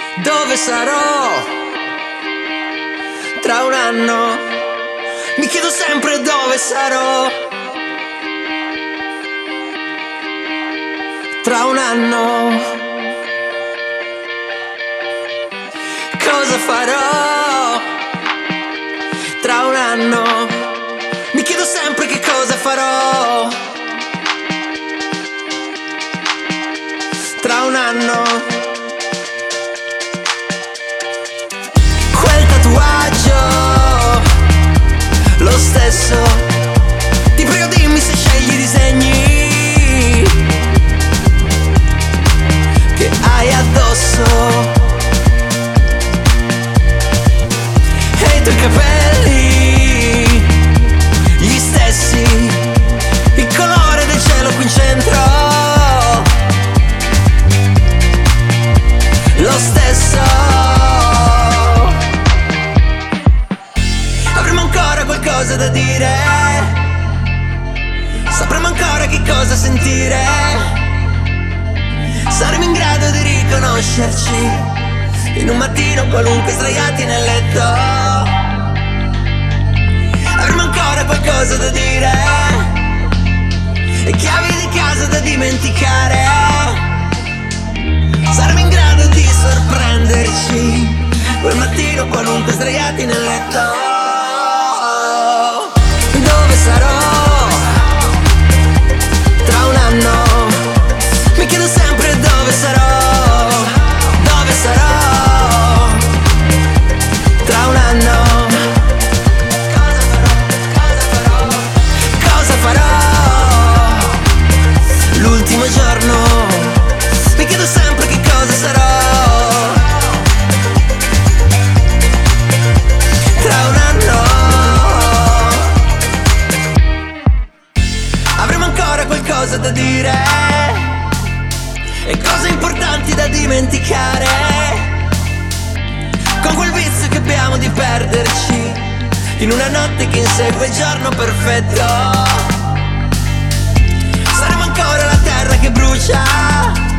Dove sarò tra un anno? Mi chiedo sempre dove sarò tra un anno. Cosa farò tra un anno? Mi chiedo sempre che cosa farò tra un anno. Quel tatuaggio, lo stesso. Ti prego dimmi se scegli i disegni che hai addosso. E i tuoi capelli, gli stessi. Il colore del cielo qui in centro, lo stesso. Avremo ancora qualcosa da dire, sapremo ancora che cosa sentire, saremo in grado di riconoscerci in un mattino qualunque sdraiati nel letto. Avremo ancora qualcosa da dire e chiavi di casa da dimenticare. Saremo in grado di sorprenderci quel mattino qualunque sdraiati nel letto. Dove sarò tra un anno? Mi chiedo sempre dove sarò. Dove sarò tra un anno? Cosa farò l'ultimo giorno? Mi chiedo sempre che cosa sarò tra un anno. Avremo ancora qualcosa da dire e cose importanti da dimenticare, con quel vizio che abbiamo di perderci in una notte che insegue il giorno perfetto. Saremo ancora la terra che brucia